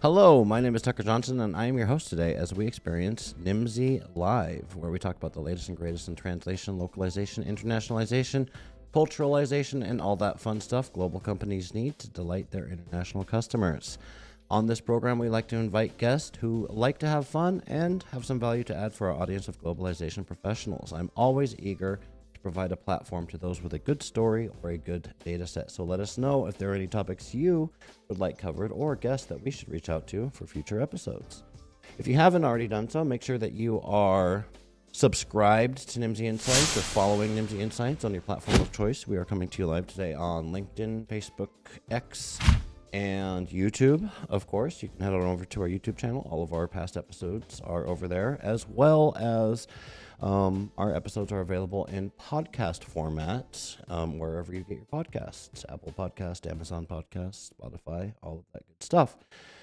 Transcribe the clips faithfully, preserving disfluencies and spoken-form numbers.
Hello, my name is Tucker Johnson, and I am your host today as we experience Nimdzi Live, where we talk about the latest and greatest in translation, localization, internationalization, culturalization, and all that fun stuff global companies need to delight their international customers. On this program, we like to invite guests who like to have fun and have some value to add for our audience of globalization professionals. I'm always eager to provide a platform to those with a good story or a good data set. So let us know if there are any topics you would like covered or guests that we should reach out to for future episodes. If you haven't already done so, make sure that you are subscribed to Nimdzi Insights or following Nimdzi Insights on your platform of choice. We are coming to you live today on LinkedIn, Facebook, X, and YouTube. Of course, you can head on over to our YouTube channel. All of our past episodes are over there, as well as um, our episodes are available in podcast format um, wherever you get your podcasts. Apple Podcast, Amazon Podcast, Spotify, all of that good stuff.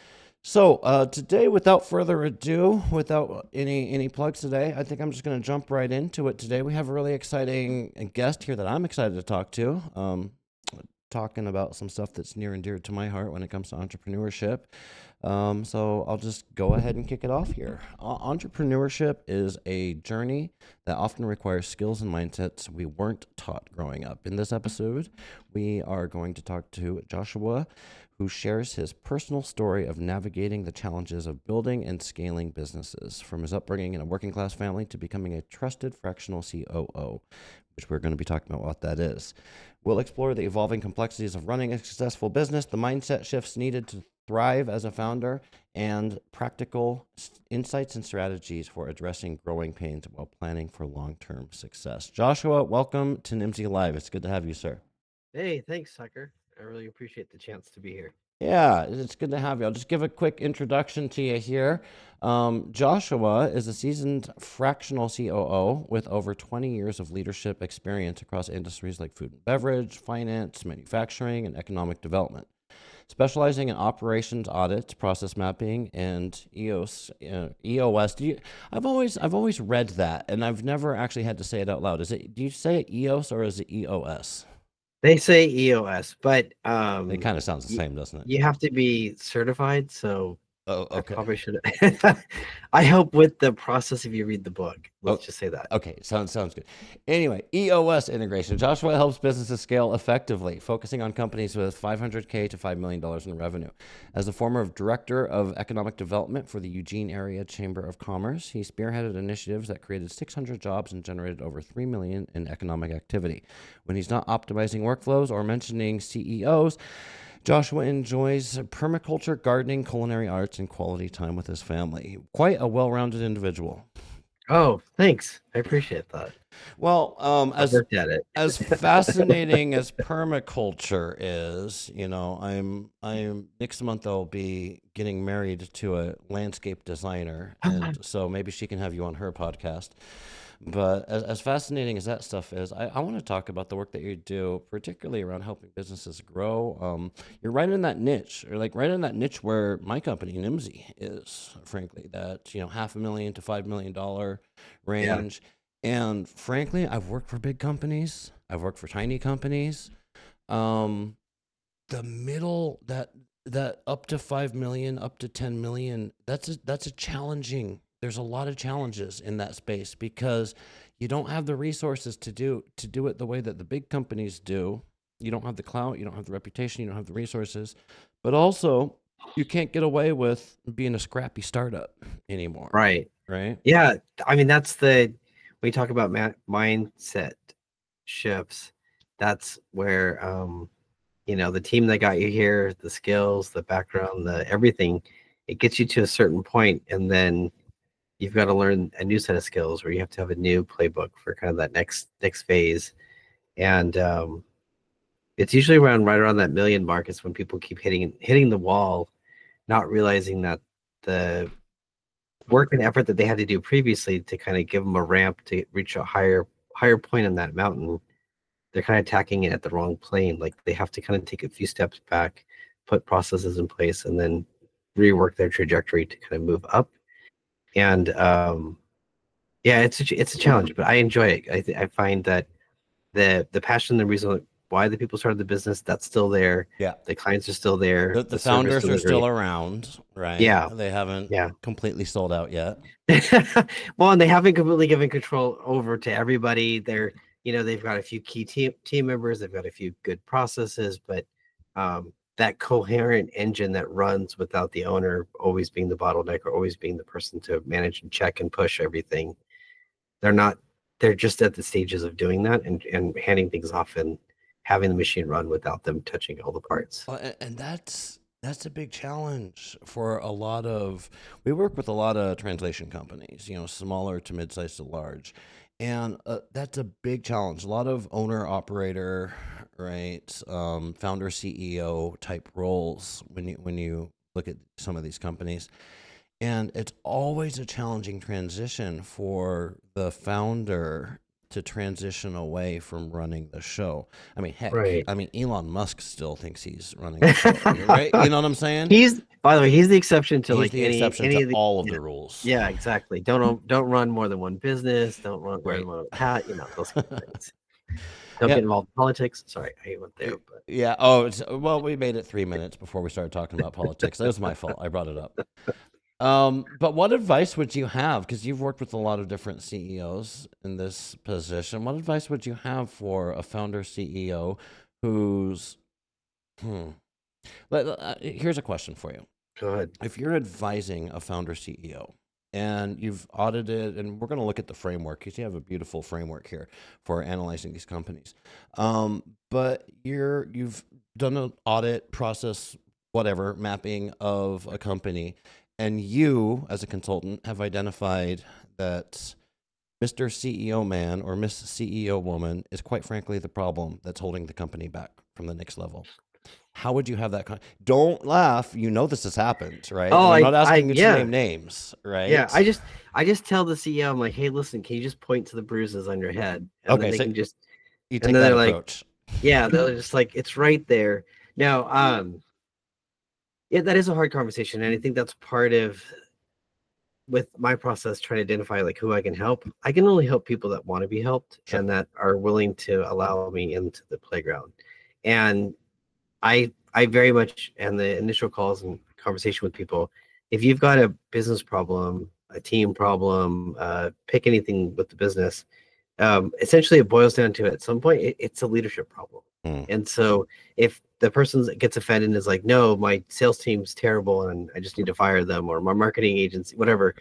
So uh, today, without further ado, without any any plugs today, I think I'm just going to jump right into it. Today, we have a really exciting guest here that I'm excited to talk to. Um, talking about some stuff that's near and dear to my heart when it comes to entrepreneurship. Um, so I'll just go ahead and kick it off here. Uh, entrepreneurship is a journey that often requires skills and mindsets we weren't taught growing up. In this episode, we are going to talk to Joshua, who shares his personal story of navigating the challenges of building and scaling businesses, from his upbringing in a working class family to becoming a trusted fractional C O O, which we're going to be talking about what that is. We'll explore the evolving complexities of running a successful business, the mindset shifts needed to thrive as a founder, and practical insights and strategies for addressing growing pains while planning for long-term success. Joshua, welcome to Nimdzi Live. It's good to have you, sir. Hey, thanks, Tucker. I really appreciate the chance to be here. Yeah, it's good to have you. I'll just give a quick introduction to you here. Um, Joshua is a seasoned fractional C O O with over twenty years of leadership experience across industries like food and beverage, finance, manufacturing, and economic development. Specializing in operations audits, process mapping, and E O S. Uh, E O S. Do you? I've always I've always read that, and I've never actually had to say it out loud. Is it? Do you say it E O S or is it E O S? They say E O S, but um, It kind of sounds the y- same, doesn't it? you have to be certified. So Oh, I okay. probably should. I help with the process if you read the book. Let's Oh, just say that. okay. Sounds sounds good. Anyway, E O S integration. Joshua helps businesses scale effectively, focusing on companies with five hundred K to five million dollars in revenue. As the former director of economic development for the Eugene Area Chamber of Commerce, he spearheaded initiatives that created six hundred jobs and generated over three million dollars in economic activity. When he's not optimizing workflows or mentioning C E Os, Joshua enjoys permaculture, gardening, culinary arts, and quality time with his family. Quite a well-rounded individual. Oh, thanks. I appreciate that. Well, um, I've as worked at it. as fascinating as permaculture is, you know, I'm I'm next month I'll be getting married to a landscape designer, and so maybe she can have you on her podcast. But as, as fascinating as that stuff is, I, I want to talk about the work that you do, particularly around helping businesses grow. Um, you're right in that niche, or like right in that niche where my company, Nimdzi, is, frankly, that, you know, half a million to five million dollar Yeah. range. And frankly, I've worked for big companies. I've worked for tiny companies. Um, the middle that that up to five million, up to ten million, that's a, that's a challenging. There's a lot of challenges in that space because you don't have the resources to do to do it the way that the big companies do. You don't have the clout, you don't have the reputation, you don't have the resources, but also you can't get away with being a scrappy startup anymore, Right. right? Yeah. I mean, that's the when you talk about ma- mindset shifts. That's where um, you know the team that got you here, the skills, the background, the everything. It gets you to a certain point, and then you've got to learn a new set of skills, where you have to have a new playbook for kind of that next next phase. And um, it's usually around right around that million mark is when people keep hitting hitting the wall, not realizing that the work and effort that they had to do previously to kind of give them a ramp to reach a higher higher point on that mountain, they're kind of attacking it at the wrong plane. Like they have to kind of take a few steps back, put processes in place, and then rework their trajectory to kind of move up. And um, yeah, it's a, it's a challenge, but I enjoy it. I th- I find that the the passion, the reason why the people started the business, that's still there. Yeah. The clients are still there. The, the, the founders are still around, right? Yeah. They haven't yeah. completely sold out yet. Well, and they haven't completely given control over to everybody. They're, you know, they've got a few key team team members. They've got a few good processes, but um, that coherent engine that runs without the owner always being the bottleneck or always being the person to manage and check and push everything. They're not, they're just at the stages of doing that and, and handing things off and having the machine run without them touching all the parts. Well, and, and that's, that's a big challenge for a lot of, we work with a lot of translation companies, you know, smaller to mid-sized to large. And uh, that's a big challenge. A lot of owner operator, right, um, founder C E O type roles when you when you look at some of these companies, and it's always a challenging transition for the founder to transition away from running the show. I mean, heck, right. I mean, Elon Musk still thinks he's running the show, right? You know what I'm saying? He's, by the way, he's the exception to he's like the any, exception any to of the, all of yeah, the rules. Yeah, exactly. Don't don't run more than one business. Don't run right. more than one cat. You know those kind of things. Don't yeah. get involved in politics. Sorry, I went there. But yeah. Oh, it's, well, we made it three minutes before we started talking about politics. That was my fault. I brought it up. Um, but what advice would you have? Because you've worked with a lot of different C E Os in this position. What advice would you have for a founder C E O who's, hmm, let, uh, here's a question for you. Go ahead. If you're advising a founder C E O and you've audited, and we're going to look at the framework because you have a beautiful framework here for analyzing these companies. Um, but you're, you've done an audit process, whatever, mapping of a company. And you, as a consultant, have identified that Mister C E O man or Miss C E O woman is quite frankly the problem that's holding the company back from the next level. How would you have that? Con- Don't laugh. You know this has happened, right? Oh, and I'm not I, asking I, you yeah. to name names, right? Yeah, I just, I just tell the C E O, I'm like, hey, listen, can you just point to the bruises on your head? And okay, then they so can just, you take that approach. Like, yeah, they're just like, it's right there. Now, um, yeah, that is a hard conversation, and I think that's part of with my process trying to identify like who I can help. I can only help people that want to be helped sure. and that are willing to allow me into the playground. And I I very much, and the initial calls and conversation with people, if you've got a business problem, a team problem, uh, pick anything with the business, um, essentially it boils down to at some point it, it's a leadership problem. Mm. And so if the person that gets offended and is like, no, my sales team's terrible and I just need to fire them, or my marketing agency, whatever.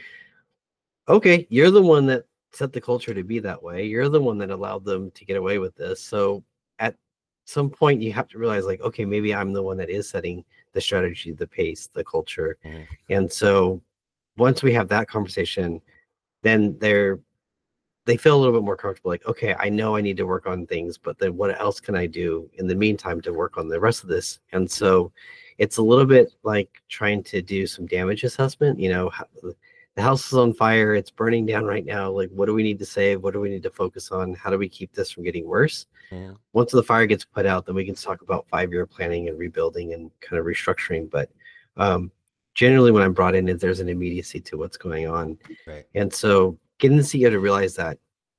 Okay, you're the one that set the culture to be that way. You're the one that allowed them to get away with this. So at some point you have to realize like, okay, maybe I'm the one that is setting the strategy, the pace, the culture. Mm. And so once we have that conversation, then they're they feel a little bit more comfortable, like, okay, I know I need to work on things, but then what else can I do in the meantime to work on the rest of this? And so it's a little bit like trying to do some damage assessment. You know, the house is on fire, it's burning down right now. Like, what do we need to save? What do we need to focus on? How do we keep this from getting worse? Yeah. Once the fire gets put out, then we can talk about five-year planning and rebuilding and kind of restructuring. But um, generally when I'm brought in, is there's an immediacy to what's going on. Right. And so getting the C E O to realize that.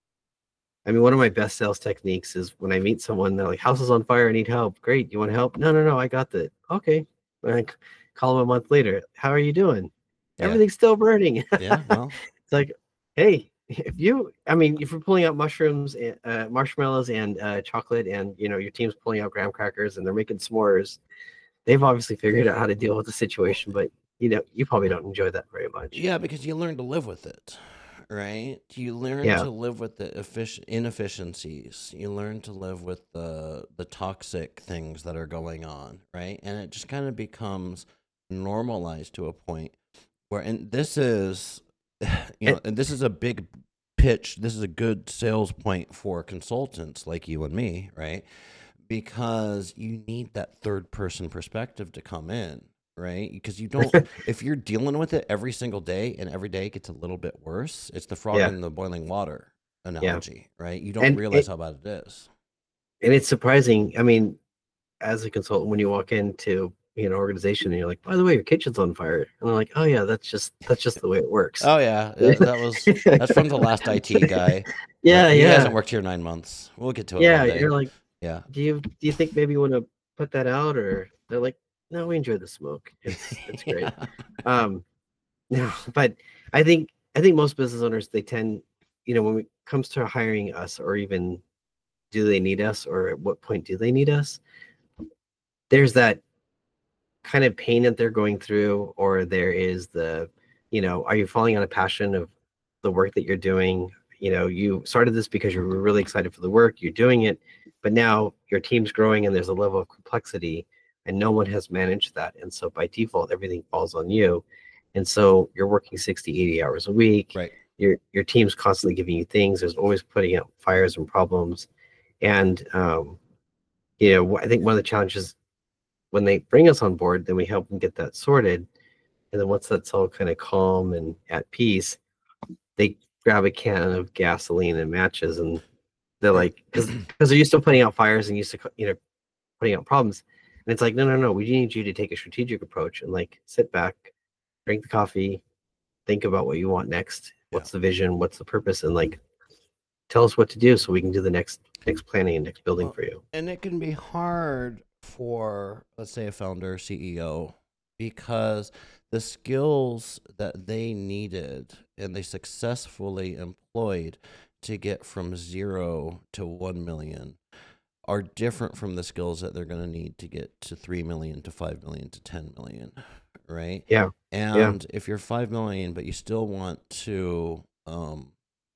I mean, one of my best sales techniques is when I meet someone, they're like, house is on fire, I need help. Great, you want help? No, no, no, I got that. Okay. And I call them a month later. How are you doing? Yeah. Everything's still burning. Yeah, well. It's like, hey, if you, I mean, if you're pulling out mushrooms, uh, marshmallows and uh, chocolate, and, you know, your team's pulling out graham crackers and they're making s'mores, they've obviously figured out how to deal with the situation, but, you know, you probably don't enjoy that very much. Yeah, because you learn to live with it. Right? You learn yeah. to live with the effic- inefficiencies. You learn to live with the the toxic things that are going on, right? And it just kind of becomes normalized to a point where, and this is, you know, and this is a big pitch. This is a good sales point for consultants like you and me, right? Because you need that third person perspective to come in. Right? Because you don't, if you're dealing with it every single day and every day gets a little bit worse, it's the frog yeah. in the boiling water analogy, yeah. right? You don't and realize it, how bad it is. And it's surprising. I mean, as a consultant, when you walk into an organization and you're like, by the way, your kitchen's on fire. And they're like, oh yeah, that's just, that's just the way it works. Oh yeah. That was, that's from the last I T guy. Yeah. He yeah. hasn't worked here nine months. We'll get to it. Yeah. You're like, Yeah. Do you do you think maybe you want to put that out, or they're like, no, we enjoy the smoke. It's it's great. Yeah. Um, no, but I think I think most business owners, they tend, you know, when it comes to hiring us, or even do they need us, or at what point do they need us? There's that kind of pain that they're going through, or there is the, you know, are you falling on a passion of the work that you're doing? You know, you started this because you were really excited for the work, you're doing it, but now your team's growing and there's a level of complexity and no one has managed that. And so by default, everything falls on you. And so you're working sixty, eighty hours a week. Right. Your your team's constantly giving you things. There's always putting out fires and problems. And um, you know, I think one of the challenges when they bring us on board, then we help them get that sorted. And then once that's all kind of calm and at peace, they grab a can of gasoline and matches, and they're like, because because they're used to putting out fires and used to, you know, putting out problems. And it's like, no, no, no, we need you to take a strategic approach and like sit back, drink the coffee, think about what you want next. Yeah. What's the vision? What's the purpose? And like, tell us what to do so we can do the next next planning and next building Well, for you. and it can be hard for, let's say, a founder, C E O, because the skills that they needed and they successfully employed to get from zero to one million are different from the skills that they're going to need to get to three million to five million to ten million, right? Yeah. Yeah. And if you're five million, but you still want to um,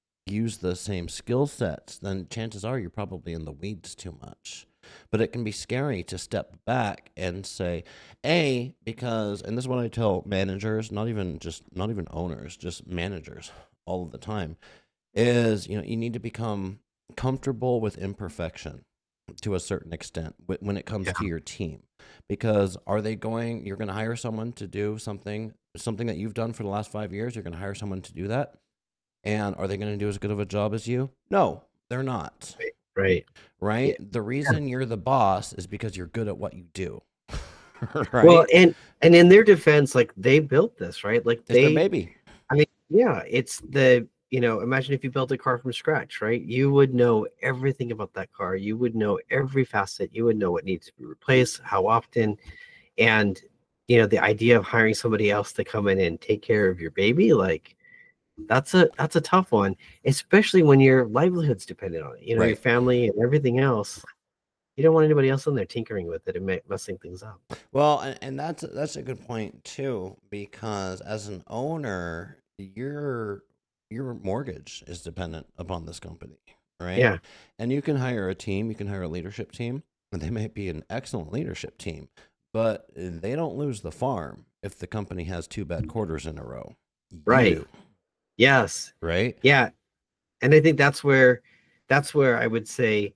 use the same skill sets, then chances are you're probably in the weeds too much. But it can be scary to step back and say, A, because, and this is what I tell managers, not even just, not even owners, just managers all of the time, is, you know, you need to become comfortable with imperfection to a certain extent wh- when it comes Yeah. to your team. Because are they going, you're going to hire someone to do something, something that you've done for the last five years, you're going to hire someone to do that. And are they going to do as good of a job as you? No, they're not. Right. Right? Yeah. The reason you're the boss is because you're good at what you do. Right? Well, and and in their defense, like they built this, right? Like It's their they, baby. I mean, yeah, it's the, you know, imagine if you built a car from scratch, right? You would know everything about that car. You would know every facet. You would know what needs to be replaced, how often. And, you know, the idea of hiring somebody else to come in and take care of your baby, like that's a that's a tough one, especially when your livelihood's dependent on it, you know, your Right. family and everything else. You don't want anybody else in there tinkering with it and ma- messing things up. Well, and, and that's that's a good point too, because as an owner, your your mortgage is dependent upon this company, right? Yeah. And you can hire a team, you can hire a leadership team, and they might be an excellent leadership team, but they don't lose the farm if the company has two bad quarters in a row. You Right. do, Yes. right? Yeah. And I think that's where that's where I would say,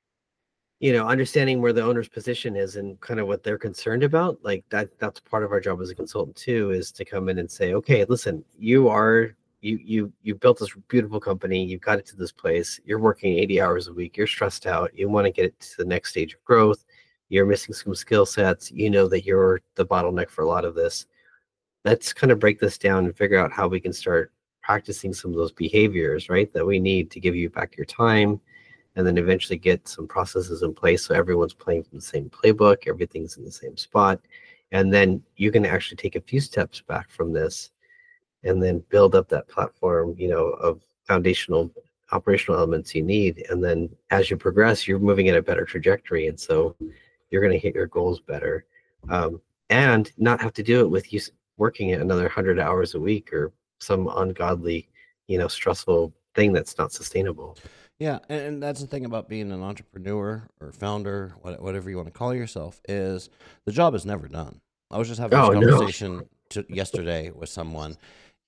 you know, understanding where the owner's position is and kind of what they're concerned about, like that that's part of our job as a consultant too, is to come in and say, okay, listen, you are you you you built this beautiful company, you've got it to this place, you're working eighty hours a week, you're stressed out, you want to get it to the next stage of growth, you're missing some skill sets, you know that you're the bottleneck for a lot of this. Let's kind of break this down and figure out how we can start practicing some of those behaviors, right, that we need to give you back your time, and then eventually get some processes in place so everyone's playing from the same playbook, everything's in the same spot. And then you can actually take a few steps back from this and then build up that platform, you know, of foundational operational elements you need. And then as you progress, you're moving at a better trajectory. And so you're going to hit your goals better, um, and not have to do it with you s- working at another one hundred hours a week or some ungodly, you know, stressful thing that's not sustainable. Yeah, and, and that's the thing about being an entrepreneur or founder, what- whatever you want to call yourself, is the job is never done. I was just having this Oh, no. conversation to, yesterday with someone.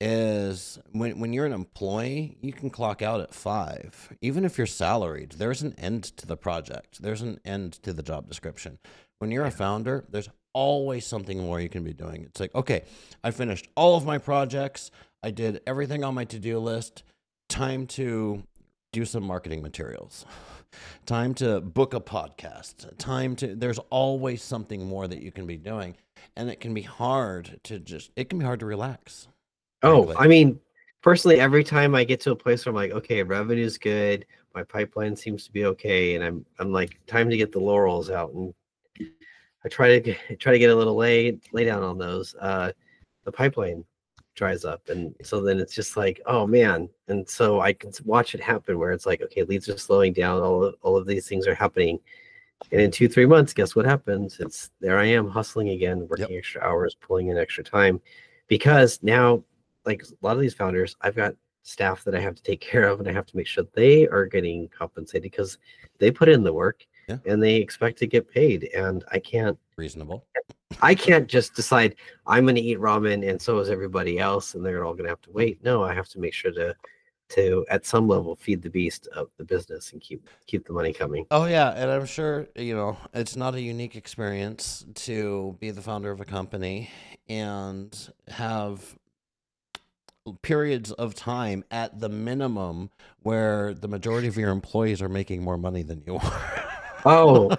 Is when when you're an employee, you can clock out at five. Even if you're salaried, there's an end to the project. There's an end to the job description. When you're a founder, there's always something more you can be doing. It's like, okay, I finished all of my projects. I did everything on my to-do list. Time to do some marketing materials. Time to book a podcast. Time to, there's always something more that you can be doing. And it can be hard to just, it can be hard to relax, Oh, frankly. I mean, personally, every time I get to a place where I'm like, okay, revenue's good, my pipeline seems to be okay, and I'm I'm like, time to get the laurels out, and I try to get, try to get a little lay lay down on those. Uh, the pipeline dries up, and so then it's just like, oh man, and so I can watch it happen where it's like, okay, leads are slowing down, all of, all of these things are happening, and in two three months, guess what happens? It's there I am hustling again, working Yep. extra hours, pulling in extra time, because now, like a lot of these founders, I've got staff that I have to take care of, and I have to make sure they are getting compensated because they put in the work Yeah. and they expect to get paid, and I can't Reasonable. I can't just decide I'm going to eat ramen and so is everybody else and they're all going to have to wait. No, I have to make sure to to at some level feed the beast of the business and keep keep the money coming. Oh yeah, and I'm sure, you know, it's not a unique experience to be the founder of a company and have periods of time at the minimum where the majority of your employees are making more money than you are. Oh,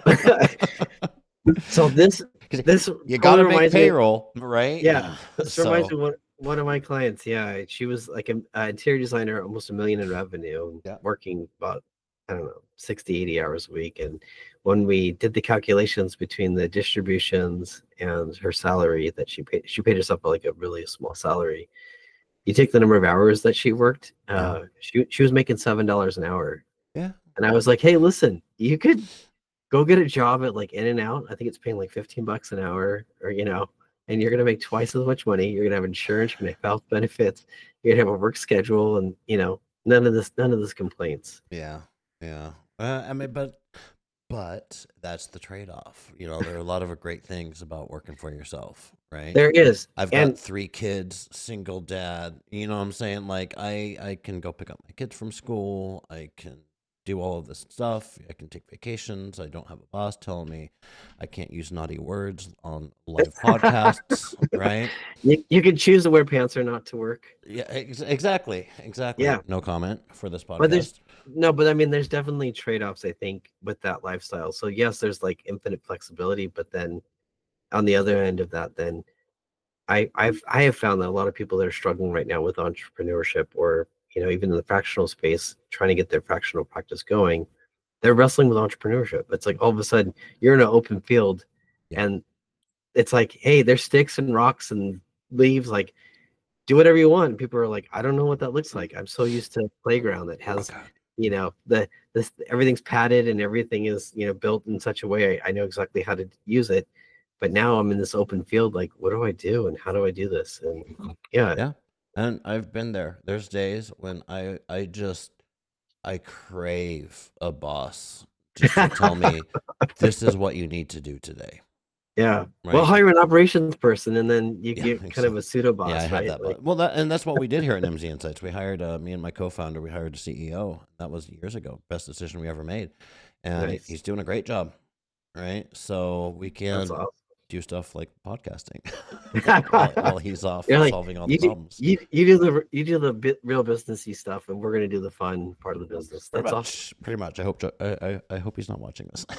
so this 'Cause this you got to totally make reminds me. payroll, right? Yeah, this reminds So, me of one one of my clients. Yeah, she was like an interior designer, almost a million in revenue, yeah. working about, I don't know, sixty, eighty hours a week. And when we did the calculations between the distributions and her salary that she paid, she paid herself like a really small salary. You take the number of hours that she worked, uh, she she was making seven dollars an hour. Yeah. And I was like, hey, listen, you could go get a job at like In and Out. I think it's paying like fifteen bucks an hour, or you know, and you're gonna make twice as much money. You're gonna have insurance, you're gonna have health benefits, you're gonna have a work schedule, and you know, none of this, none of this complaints. Yeah. Yeah. Uh, I mean, but but that's the trade-off. You know, there are a lot of great things about working for yourself, right? There is, I've got and three kids, single dad. You know what I'm saying? Like I I can go pick up my kids from school. I can do all of this stuff. I can take vacations. I don't have a boss telling me I can't use naughty words on live podcasts, right? you, you can choose to wear pants or not to work. Yeah, ex- exactly. Exactly. Yeah, No comment for this but there's podcast. no, but I mean, there's definitely trade-offs, I think, with that lifestyle. So yes, there's like infinite flexibility, but then on the other end of that, then I I've I have found that a lot of people that are struggling right now with entrepreneurship, or you know, even in the fractional space, trying to get their fractional practice going, they're wrestling with entrepreneurship. It's like all of a sudden you're in an open field, Yeah. and it's like, hey, there's sticks and rocks and leaves. Like, do whatever you want. And people are like, I don't know what that looks like. I'm so used to a playground that has, Okay. you know, the this everything's padded and everything is, you know, built in such a way I, I know exactly how to use it. But now I'm in this open field. Like, what do I do and how do I do this? And yeah, Yeah. And I've been there. There's days when I I just I crave a boss just to tell me this is what you need to do today, yeah. Well, right? hire an operations person, and then you Yeah, get kind of exactly. a pseudo Yeah, I boss, have right? that. Like, But well, that and that's what we did here at N M Z Insights. We hired uh, me and my co-founder. We hired a C E O. That was years ago. Best decision we ever made, and he- nice. he's doing a great job, right? So we That's can awesome. do stuff like podcasting while, while he's off You're like, solving all the you do, problems. you you do the you do the bit, real businessy stuff, and we're gonna do the fun part of the business. Pretty That's awesome. much, pretty much. I hope Jo- I, I, I hope he's not watching this.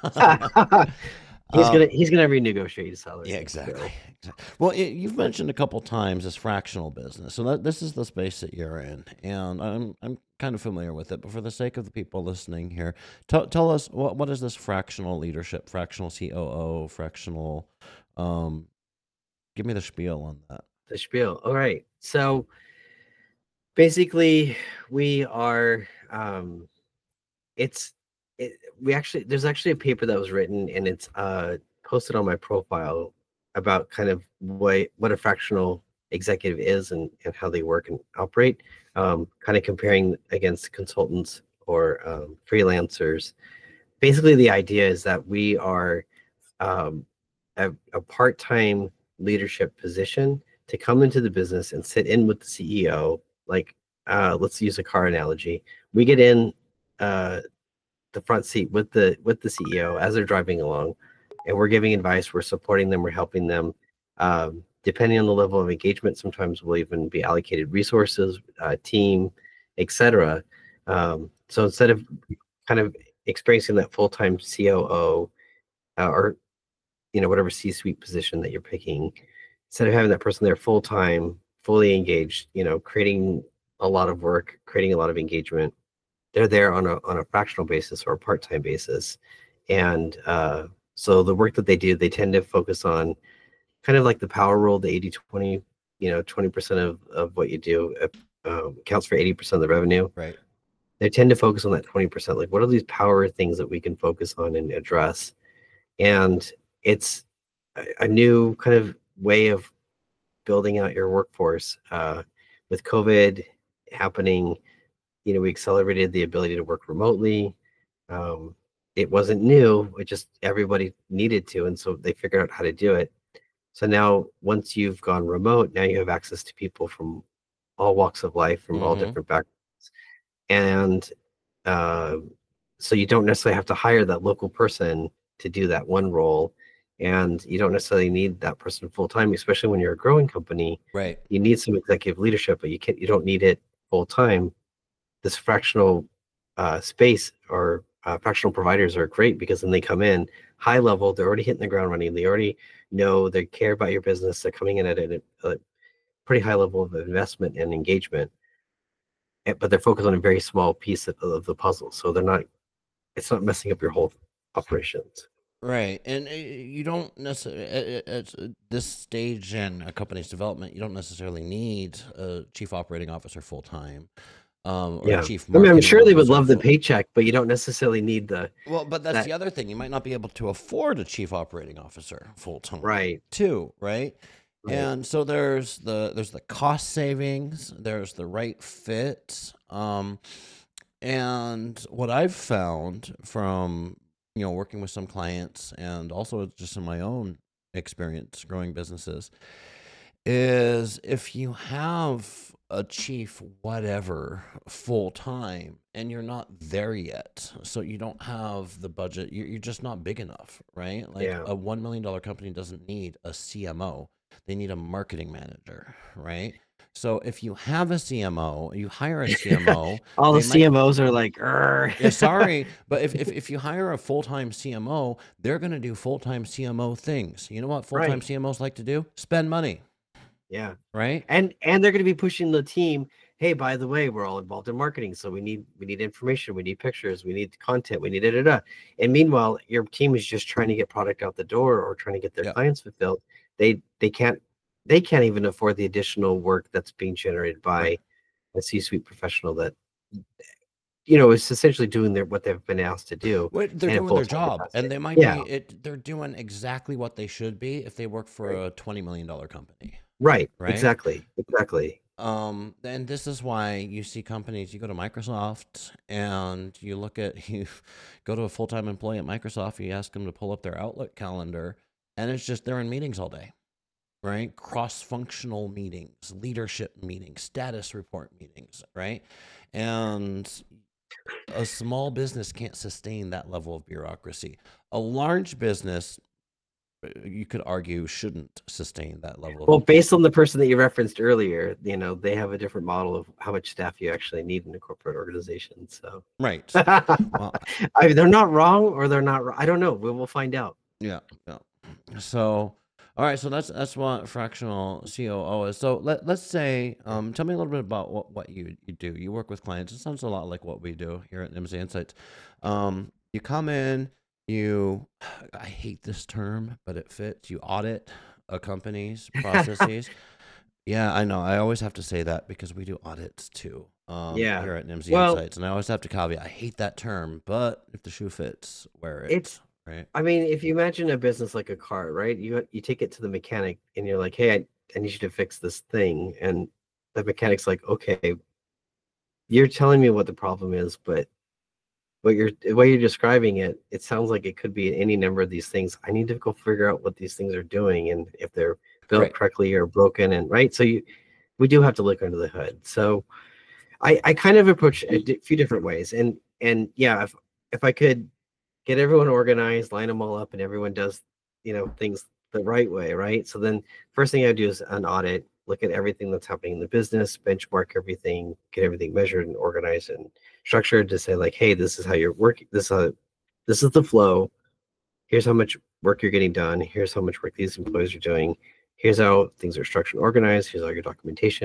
he's uh, gonna he's gonna renegotiate his salary. Yeah, Let's go. exactly. Exactly. Well, it, you've mentioned a couple times this fractional business, so that this is the space that you're in, and I'm I'm kind of familiar with it. But for the sake of the people listening here, tell tell us what what is this fractional leadership, fractional C O O, fractional? Um, give me the spiel on that. The spiel. All right. So basically, we are. Um, it's it, we actually there's actually a paper that was written and it's uh posted on my profile about kind of what what a fractional executive is and and how they work and operate, um kind of comparing against consultants or um, freelancers. Basically the idea is that we are um a, a part-time leadership position to come into the business and sit in with the C E O. Like, uh let's use a car analogy. We get in uh the front seat with the with the C E O as they're driving along, and we're giving advice, we're supporting them, we're helping them. Um, depending on the level of engagement, sometimes we'll even be allocated resources, uh, team, et cetera. Um, so instead of kind of experiencing that full-time C O O, uh, or you know whatever C-suite position that you're picking, instead of having that person there full-time, fully engaged, you know, creating a lot of work, creating a lot of engagement. They're there on a on a fractional basis or a part-time basis. And uh, so the work that they do, they tend to focus on kind of like the power rule, the eighty twenty, you know, twenty percent of, of what you do uh, um, counts for eighty percent of the revenue. Right. They tend to focus on that twenty percent. Like, what are these power things that we can focus on and address? And it's a, a new kind of way of building out your workforce. Uh, with COVID happening, you know, we accelerated the ability to work remotely. Um, it wasn't new, it just everybody needed to. And so they figured out how to do it. So now, once you've gone remote, now you have access to people from all walks of life, from all Mm-hmm. different backgrounds. And uh, so you don't necessarily have to hire that local person to do that one role. And you don't necessarily need that person full time, especially when you're a growing company. Right. You need some executive leadership, but you can't, you don't need it full time. This fractional uh, space or uh, fractional providers are great because then they come in high level, they're already hitting the ground running, they already know, they care about your business, they're coming in at a, a pretty high level of investment and engagement, but they're focused on a very small piece of, of the puzzle, so they're not, it's not messing up your whole operations. Right, and uh, you don't necessarily at, at this stage in a company's development, you don't necessarily need a chief operating officer full time, um, or Yeah, a chief I mean, marketing I'm sure they would officer love the full- paycheck, but you don't necessarily need the Well, but that's that, the other thing. You might not be able to afford a chief operating officer full time, right, too, right? right. And so there's the there's the cost savings, there's the right fit, um, and what I've found from you know working with some clients and also just in my own experience growing businesses is if you have a chief whatever full time and you're not there yet, so you don't have the budget, you're, you're just not big enough, right? Like Yeah. a one million dollar company doesn't need a C M O, they need a marketing manager, right? So if you have a C M O, you hire a C M O. All the they might- C M Os are like, "Arr." yeah, sorry, but if, if if you hire a full time C M O, they're going to do full time C M O things. You know what full time Right. C M Os like to do? Spend money, Yeah. right? And and they're going to be pushing the team. Hey, by the way, we're all involved in marketing, so we need we need information, we need pictures, we need content, we need da da da. And meanwhile, your team is just trying to get product out the door or trying to get their Yep. clients fulfilled. They they can't they can't even afford the additional work that's being generated by Right. a C-suite professional that you know is essentially doing their what they've been asked to do. Well, they're and at doing their full-time job, capacity. and they might Yeah. be it. They're doing exactly what they should be if they work for Right. a twenty million dollar company, Right. right? Exactly. Exactly. Um, and this is why you see companies. You go to Microsoft and you look at you go to a full time employee at Microsoft. You ask them to pull up their Outlook calendar, and it's just they're in meetings all day, right? Cross functional meetings, leadership meetings, status report meetings, right? And a small business can't sustain that level of bureaucracy. A large business, uh, you could argue, shouldn't sustain that level of Well, based on the person that you referenced earlier, you know, they have a different model of how much staff you actually need in a corporate organization. So, right. Well, I mean, they're not wrong or they're not. wr- I don't know. We will find out. yeah, yeah. So, all right. So that's that's what fractional C O O is. So let let's say, um, tell me a little bit about what what you you do. You work with clients. It sounds a lot like what we do here at N I M S Insights. Um, you come in, you, I hate this term, but it fits. You audit a company's processes. Yeah, I know. I always have to say that because we do audits too. Um, Yeah. here at N I M S Well- Insights, and I always have to caveat. I hate that term, but if the shoe fits, wear it. It's- right. I mean, if you imagine a business like a car, right? You you take it to the mechanic and you're like, hey, I, I need you to fix this thing. And the mechanic's like, okay, you're telling me what the problem is, but what you're the way you're describing it, it sounds like it could be any number of these things. I need to go figure out what these things are doing and if they're built Right. correctly or broken. And right. So you we do have to look under the hood. So I, I kind of approach a di- few different ways. And and yeah, if if I could get everyone organized, line them all up, and everyone does, you know, things the right way, right? So then first thing I do is an audit, look at everything that's happening in the business, benchmark everything, get everything measured and organized and structured to say like, hey, this is how you're working. This is how, this is the flow. Here's how much work you're getting done. Here's how much work these employees are doing. Here's how things are structured and organized. Here's all your documentation.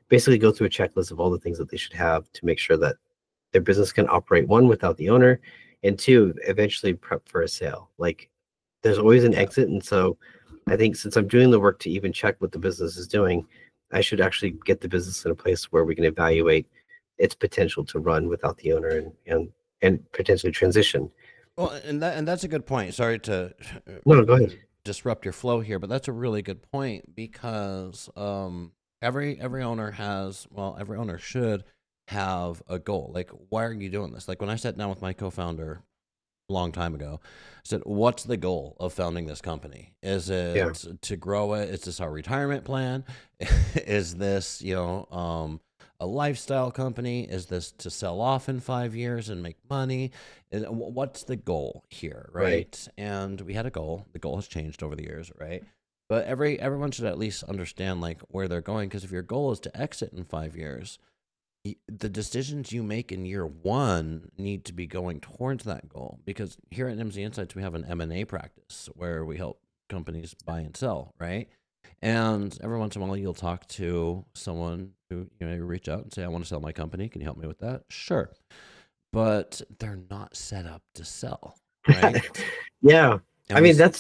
basically go through a checklist of all the things that they should have to make sure that their business can operate, one, without the owner, and two, eventually prep for a sale. Like there's always an Yeah. exit. And so I think since I'm doing the work to even check what the business is doing, I should actually get the business in a place where we can evaluate its potential to run without the owner and and, and potentially transition. Well, and that and that's a good point. Sorry to No, go ahead. disrupt your flow here, but that's a really good point because um, every every owner has, well, every owner should have a goal. Like, why are you doing this? Like when I sat down with my co-founder a long time ago, I said, "What's the goal of founding this company? Is it Yeah. to grow it? Is this our retirement plan? Is this, you know, um, a lifestyle company? Is this to sell off in five years and make money? And wh- what's the goal here, right?" Right. And we had a goal. The goal has changed over the years, right? But every everyone should at least understand like where they're going, because if your goal is to exit in five years, y- the decisions you make in year one need to be going towards that goal. Because here at M Z Insights, we have an M and A practice where we help companies buy and sell, right? And every once in a while, you'll talk to someone who, you know, you reach out and say, "I want to sell my company. Can you help me with that?" Sure. But they're not set up to sell, right? Yeah. And I we, mean, s- that's,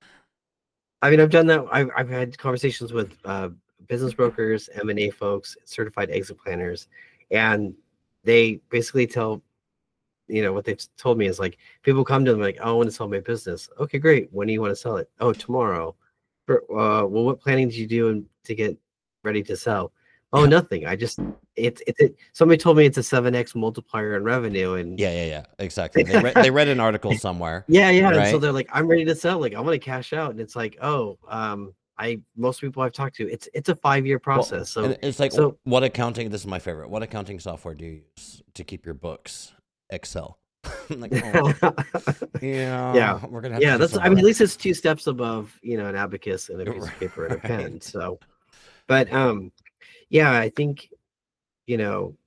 I mean, I've done that. I've, I've had conversations with uh, business brokers, M and A folks, certified exit planners, and they basically tell, you know, what they've told me is like, people come to them like, "Oh, I want to sell my business." "Okay, great. When do you want to sell it?" "Oh, tomorrow." For, uh, well, what planning did you do to get ready to sell?" "Oh, yeah, nothing. I just, it's, it's, it, somebody told me it's a seven X multiplier in revenue. And yeah, yeah, yeah, exactly. They read they read an article somewhere, yeah, yeah. And so right? they're like, "I'm ready to sell. Like, I want to cash out." And it's like, "Oh, um, I, most people I've talked to, it's, it's a five year Well, process." So, and it's like, so what accounting? This is my favorite. What accounting software do you use to keep your books? Excel. I'm like, oh, yeah, yeah, we're gonna have to yeah. do That's, some I mean, at work. least it's two steps above, you know, an abacus and a piece of paper and a pen. Right. So, but, um, yeah, I think, you know,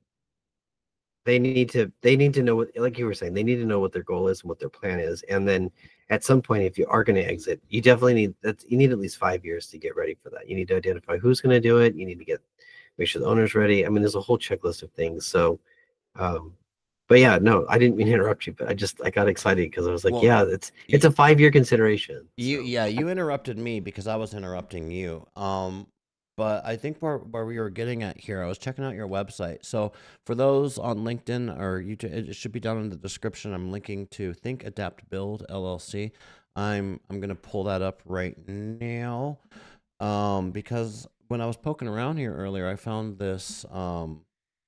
they need to they need to know what, like you were saying, they need to know what their goal is and what their plan is. And then at some point, if you are going to exit, you definitely need that, you need at least five years to get ready for that. You need to identify who's going to do it. You need to get, make sure the owner's ready. I mean, there's a whole checklist of things. So, um but yeah, no, I didn't mean to interrupt you, but I just, I got excited because I was like, Well, yeah, it's it's y- a five year consideration. you, So yeah, you interrupted me because I was interrupting you. Um, but I think where where we were getting at here, I was checking out your website. So for those on LinkedIn or YouTube, it should be down in the description. I'm linking to Think Adapt Build L L C. I'm I'm gonna pull that up right now, um, because when I was poking around here earlier, I found this um,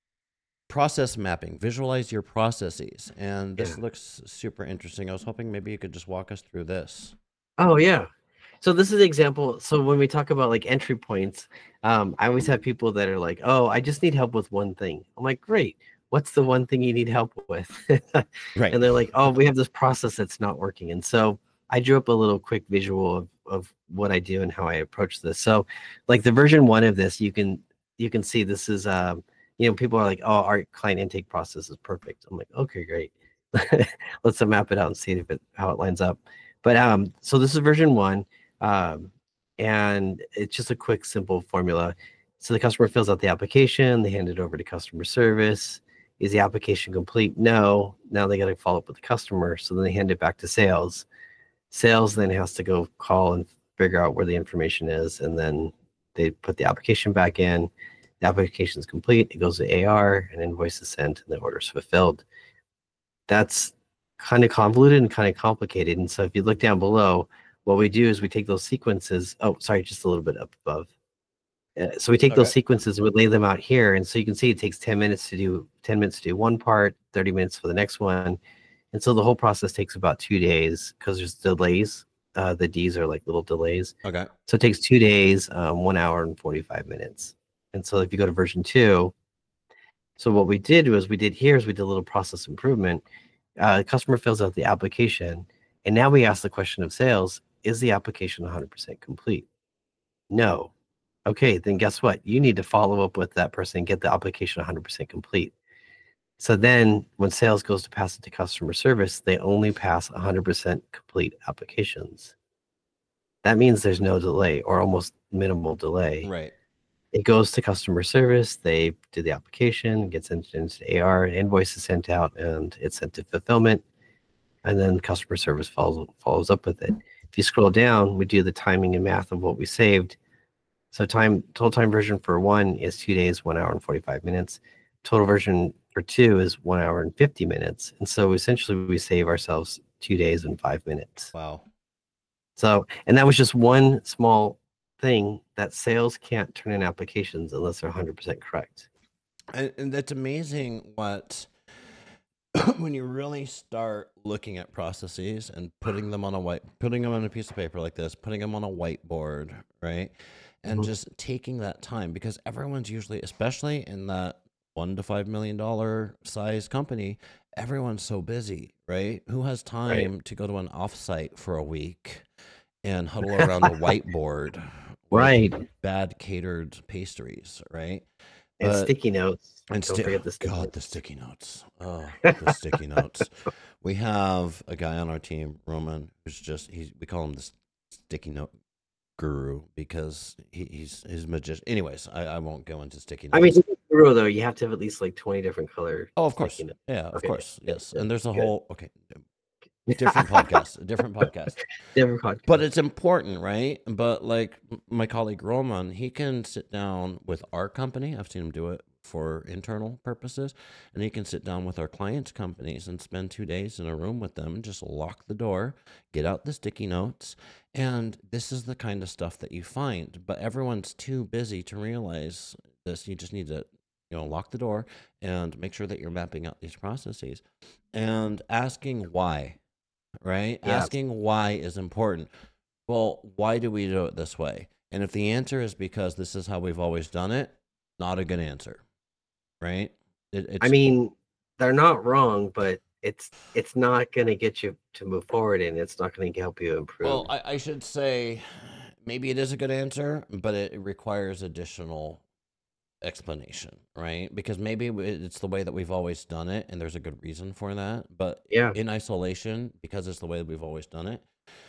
process mapping. Visualize your processes, and yeah. this looks super interesting. I was hoping maybe you could just walk us through this. Oh yeah. So this is an example. So when we talk about like entry points, um, I always have people that are like, "Oh, I just need help with one thing." I'm like, "Great. What's the one thing you need help with?" Right. And they're like, "Oh, we have this process that's not working." And so I drew up a little quick visual of, of what I do and how I approach this. So like the version one of this, you can you can see this is um, you know, people are like, "Oh, our client intake process is perfect." I'm like, "Okay, great." Let's map it out and see if it how it lines up. But um, so this is version one, um, and it's just a quick, simple formula. So the customer fills out the application, they hand it over to customer service. Is the application complete? No. Now they got to follow up with the customer. So then they hand it back to sales. Sales then has to go call and figure out where the information is, and then they put the application back in. The application is complete. It goes to A R, an invoice is sent, and the order is fulfilled. That's kind of convoluted and kind of complicated. And so if you look down below, what we do is we take those sequences. Oh, sorry, just a little bit up above. Uh, so we take those Okay. sequences and we lay them out here. And so you can see it takes ten minutes to do ten minutes to do one part, thirty minutes for the next one. And so the whole process takes about two days because there's delays. Uh, the D's are like little delays. Okay. So it takes two days, um, one hour and forty-five minutes. And so if you go to version two, so what we did was we did here is we did a little process improvement. Uh, customer fills out the application, and now we ask the question of sales: is the application one hundred percent complete? No. Okay, then guess what? You need to follow up with that person and get the application one hundred percent complete. So then when sales goes to pass it to customer service, they only pass one hundred percent complete applications. That means there's no delay or almost minimal delay. Right. it goes to customer service. They do the application, gets sent into A R, invoice is sent out, and it's sent to fulfillment. And then customer service follows follows up with it. If you scroll down, we do the timing and math of what we saved. So time total time version for one is two days, one hour and forty-five minutes. Total version for two is one hour and fifty minutes. And so essentially we save ourselves two days and five minutes. Wow. So, and that was just one small thing that sales can't turn in applications unless they're one hundred percent correct. And, and that's amazing what, when you really start looking at processes and putting them on a white, putting them on a piece of paper like this, putting them on a whiteboard, right? And Mhm. just taking that time, because everyone's usually, especially in that one to five million dollar size company, everyone's so busy, right? Who has time to go to an offsite for a week and huddle around a whiteboard with Right. bad catered pastries, right? And But sticky notes. and Don't sti- forget the sticky God, notes. the sticky notes. Oh, the sticky notes. We have a guy on our team, Roman, who's just he's we call him the sticky note guru because he, he's he's magician. Anyways, I, I won't go into sticky notes. I mean, zero though, you have to have at least like twenty different color. Oh, of course. sticky notes. Yeah, of Okay, course. good, Yes. good, And there's a good. whole okay. Different podcast. A different podcast. Different podcast. But it's important, right? But like m- my colleague Roman, he can sit down with our company. I've seen him do it for internal purposes, and he can sit down with our clients' companies and spend two days in a room with them and just lock the door, get out the sticky notes, and this is the kind of stuff that you find. But everyone's too busy to realize this. You just need to, you know, lock the door and make sure that you're mapping out these processes and asking why, right? Yeah. Asking why is important. Well, why do we do it this way? And if the answer is because this is how we've always done it, not a good answer, right? It, it's, I mean, they're not wrong, but it's it's not going to get you to move forward, and it's not going to help you improve. well, I, I should say maybe it is a good answer, but it requires additional explanation, right? Because maybe it's the way that we've always done it, and there's a good reason for that. But yeah, in isolation, because it's the way that we've always done it,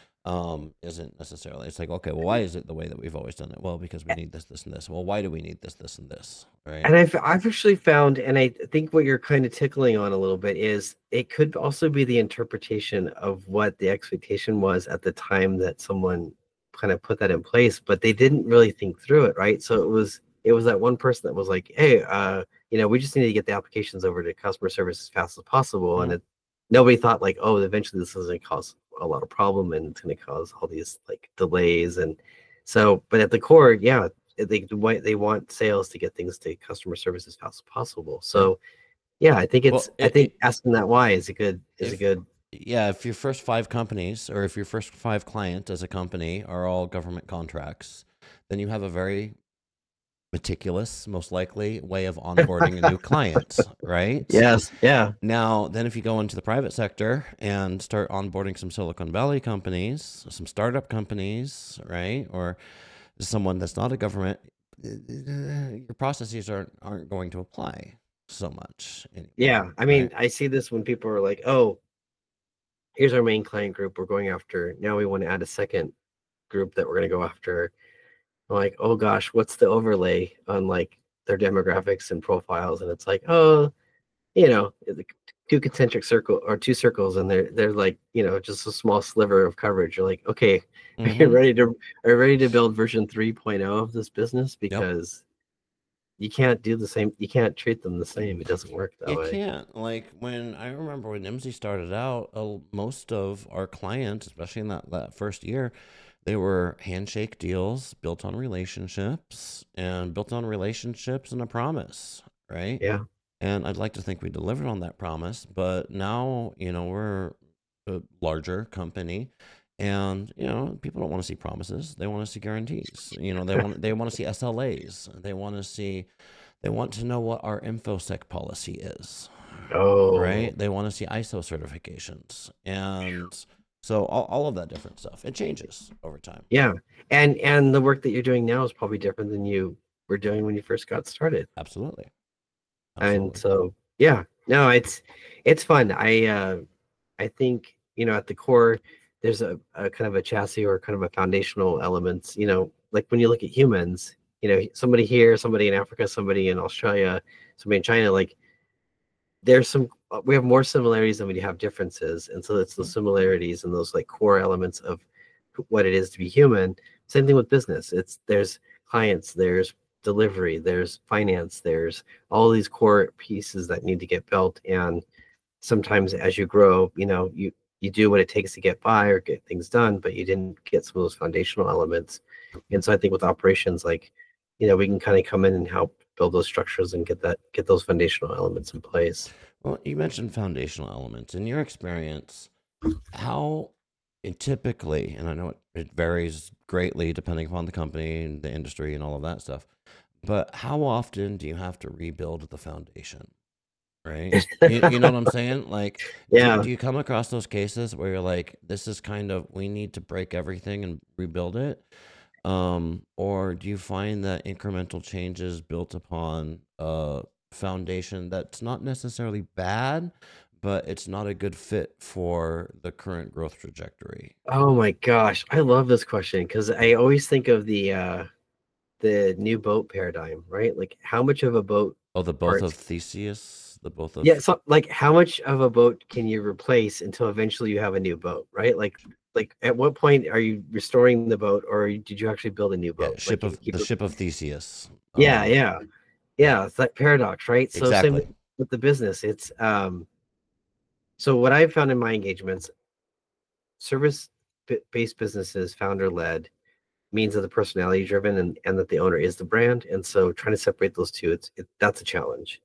um, isn't necessarily. It's like, okay, well, why is it the way that we've always done it? Well, because we need this, this, and this. Well, why do we need this, this, and this, right? and I've I've actually found, and I think what you're kind of tickling on a little bit is it could also be the interpretation of what the expectation was at the time that someone kind of put that in place, but they didn't really think through it, right? So it was it was that one person that was like, hey, uh, you know, we just need to get the applications over to customer service as fast as possible, Mhm. and it, nobody thought like, oh, eventually this is going to cause a lot of problem and it's going to cause all these like delays, and so, but at the core, yeah, they they they want sales to get things to customer service as fast as possible. So yeah, I think it's Well, I it- think it- asking that why is a good is a If- good Yeah, if your first five companies or if your first five clients as a company are all government contracts, then you have a very meticulous, most likely, way of onboarding a new client, right? yes, yeah, Now, then if you go into the private sector and start onboarding some Silicon Valley companies, some startup companies, right? Or someone that's not a government, your processes aren't aren't going to apply so much anymore, yeah. I mean, right? I see this when people are like, oh, here's our main client group we're going after. Now we want to add a second group that we're going to go after. I'm like, oh gosh, what's the overlay on like their demographics and profiles? And it's like, oh, you know, the two concentric circle or two circles, and they're they're like, you know, just a small sliver of coverage. You're like, okay, are you Mhm. ready to are you ready to build version three point oh of this business? Because you can't do the same, you can't treat them the same. It doesn't work that You way. can't. Like when I remember when Nimsy started out, uh, most of our clients, especially in that, that first year, they were handshake deals built on relationships and built on relationships and a promise, right? Yeah. And I'd like to think we delivered on that promise, but now, you know, we're a larger company and, you know, people don't want to see promises. They want to see guarantees. You know, they want they want to see S L As. They want to see they want to know what our InfoSec policy is, Oh, right? They want to see I S O certifications. And so all, all of that different stuff, it changes over time. yeah. And and the work that you're doing now is probably different than you were doing when you first got started. Absolutely. And Absolutely. so yeah, no, it's it's fun. I uh I think, you know, at the core, there's a, a kind of a chassis or kind of a foundational elements, you know, like when you look at humans, you know, somebody here, somebody in Africa, somebody in Australia, somebody in China, like there's some we have more similarities than we have differences. And so it's those similarities and those like core elements of what it is to be human. Same thing with business. It's there's clients, there's delivery, there's finance, there's all these core pieces that need to get built. And sometimes as you grow, you know, you you do what it takes to get by or get things done, but you didn't get some of those foundational elements. And so I think with operations, like, you know, we can kind of come in and help build those structures and get that get those foundational elements in place. Well, you mentioned foundational elements. In your experience, how and typically, and I know it, it varies greatly depending upon the company and the industry and all of that stuff, but how often do you have to rebuild the foundation? Right? You, you know what I'm saying? Like, do, Yeah. do you come across those cases where you're like, this is kind of, we need to break everything and rebuild it? Um, or do you find that incremental changes built upon a foundation that's not necessarily bad, but it's not a good fit for the current growth trajectory? Oh my gosh, I love this question because I always think of the uh the new boat paradigm, right? Like how much of a boat Oh, the both of parts Theseus, the both yeah, of, so like how much of a boat can you replace until eventually you have a new boat, right? Like like at what point are you restoring the boat or did you actually build a new yeah, boat? Like ship can you of keep the it ship of Theseus. yeah, Um, yeah. Yeah, it's that paradox, right? So same exactly. with with the business. It's um so what I've found in my engagements, service b- based businesses, founder led, means that the personality driven and, and that the owner is the brand. And so trying to separate those two, it's it, that's a challenge.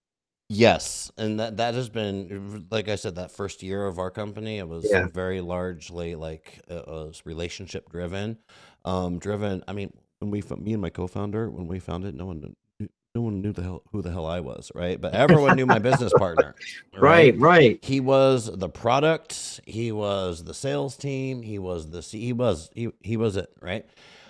Yes, and that that has been, like I said, that first year of our company, it was Yeah. very largely like uh, uh, relationship driven, um, driven. I mean, when we, fo- me and my co-founder, when we found it, no one, knew, no one knew the hell who the hell I was, right? But everyone knew my business partner, right? Right, right. He was the product, he was the sales team, he was the C, he was he he was it, right?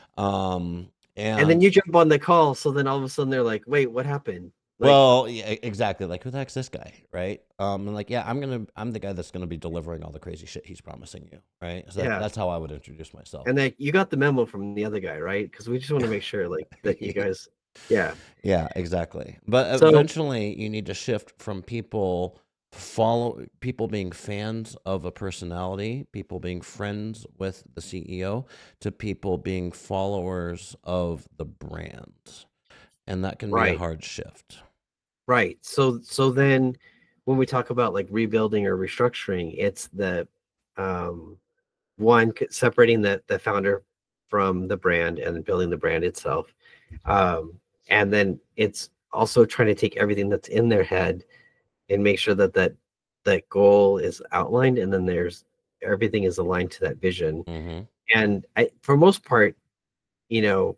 Um, And then and you jump on the call. So then all of a sudden they're like, wait, what happened? Like, Well, yeah, e- exactly. Like, who the heck's this guy, right? Um, and like, yeah, I'm gonna, I'm the guy that's gonna be delivering all the crazy shit he's promising you, right? So that, yeah. that's how I would introduce myself. And then you got the memo from the other guy, right? Because we just want to make sure like that you guys, yeah. Yeah, exactly. But So eventually, you need to shift from people follow people being fans of a personality, people being friends with the C E O, to people being followers of the brand, and that can be a right, hard shift. right. So so then when we talk about like rebuilding or restructuring, it's the um one c- separating the the founder from the brand and building the brand itself, um, and then it's also trying to take everything that's in their head and make sure that that that goal is outlined, and then there's everything is aligned to that vision. Mm-hmm. And I, for most part, you know,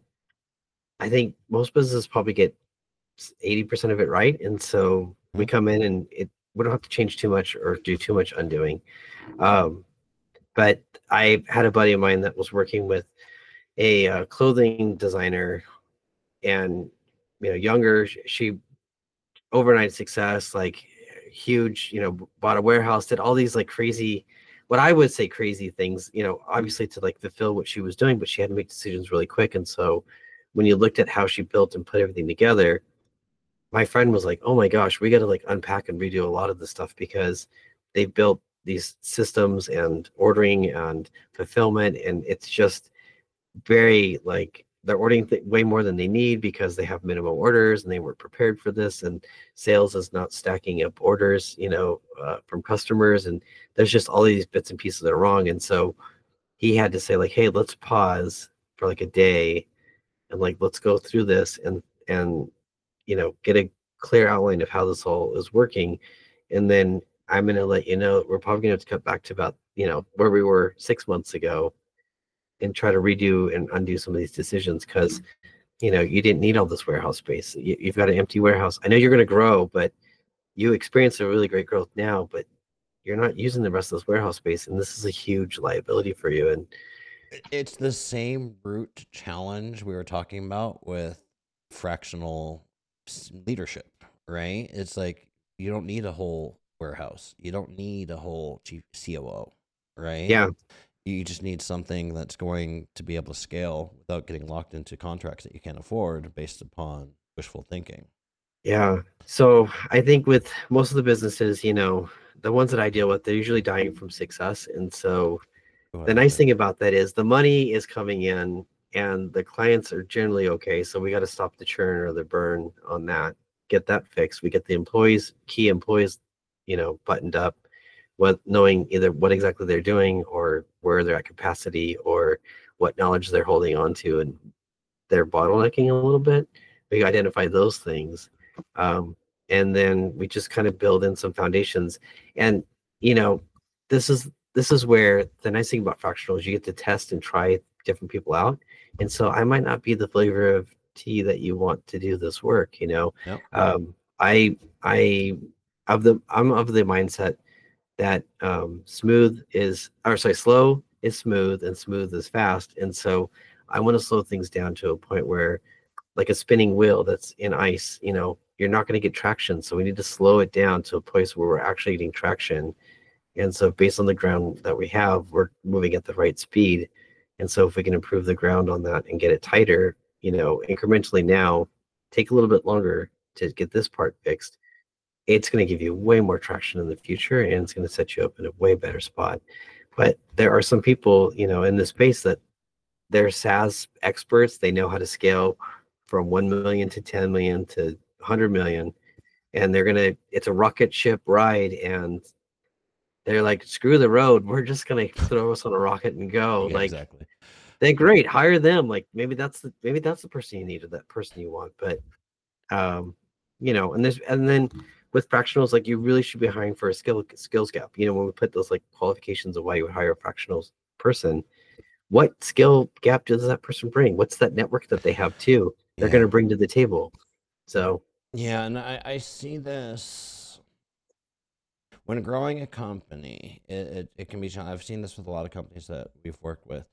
I think most businesses probably get eighty percent of it right, and so we come in and it we don't have to change too much or do too much undoing. Um, but I had a buddy of mine that was working with a uh, clothing designer and you know younger she overnight success like huge you know bought a warehouse did all these like crazy what I would say crazy things you know obviously to like fulfill what she was doing but she had to make decisions really quick and so when you looked at how she built and put everything together my friend was like oh my gosh we got to like unpack and redo a lot of this stuff because they built these systems and ordering and fulfillment and it's just very like they're ordering th- way more than they need because they have minimum orders and they weren't prepared for this and sales is not stacking up orders you know uh, from customers and there's just all these bits and pieces that are wrong and so he had to say like hey let's pause for like a day and like let's go through this and and you know get a clear outline of how this all is working and then I'm going to let you know we're probably going to have to cut back to about you know where we were six months ago and try to redo and undo some of these decisions because you know you didn't need all this warehouse space you, you've got an empty warehouse I know you're going to grow but you experience a really great growth now but you're not using the rest of this warehouse space and this is a huge liability for you and It's the same root challenge we were talking about with fractional s- leadership, right? It's like you don't need a whole warehouse. You don't need a whole chief C O O, right? yeah You just need something that's going to be able to scale without getting locked into contracts that you can't afford based upon wishful thinking. Yeah. So I think with most of the businesses, you know, the ones that I deal with, they're usually dying from success. And so Go the ahead. nice thing about that is the money is coming in and the clients are generally okay. So we got to stop the churn or the burn on that, get that fixed. We get the employees, key employees, you know, buttoned up, what knowing either what exactly they're doing or where they're at capacity or what knowledge they're holding on to and they're bottlenecking a little bit. We identify those things. Um, and then we just kind of build in some foundations. And, you know, this is this is where the nice thing about fractional is you get to test and try different people out. And so I might not be the flavor of tea that you want to do this work, you know. Yep. Um, I I of the I'm of the mindset that um, smooth is or sorry, slow is smooth and smooth is fast. And so I want to slow things down to a point where like a spinning wheel that's in ice, you know, you're not going to get traction. So we need to slow it down to a place where we're actually getting traction. And so based on the ground that we have, we're moving at the right speed. And so if we can improve the ground on that and get it tighter, you know, incrementally now, take a little bit longer to get this part fixed, it's going to give you way more traction in the future and it's going to set you up in a way better spot. But there are some people, you know, in this space that they're SaaS experts. They know how to scale from one million to ten million to one hundred million. And they're going to, it's a rocket ship ride. And they're like, screw the road. We're just going to throw us on a rocket and go. Yeah, Like, exactly. they're great. Hire them. Like, maybe that's the, maybe that's the person you need or that person you want. But, um, you know, and there's, and then with fractionals, like you really should be hiring for a skill skills gap. You know, when we put those like qualifications of why you would hire a fractionals person, what skill gap does that person bring? What's that network that they have too? They're going Yeah. to bring to the table. So Yeah, and I, I see this when growing a company. It, it, it can be challenging. I've seen this with a lot of companies that we've worked with.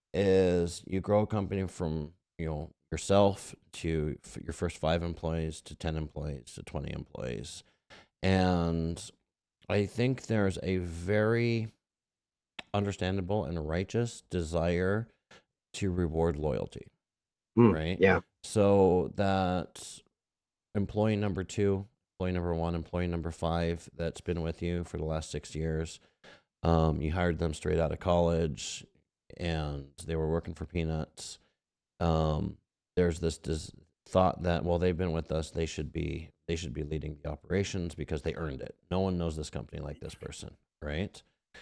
Is you grow a company from you know yourself to f- your first five employees to ten employees to twenty employees, and I think there's a very understandable and righteous desire to reward loyalty, mm, right? yeah, So that employee number two, employee number one, employee number five that's been with you for the last six years, um, you hired them straight out of college and they were working for peanuts. Um, there's this, this thought that, well, they've been with us, they should be they should be leading the operations because they earned it. No one knows this company like this person, right?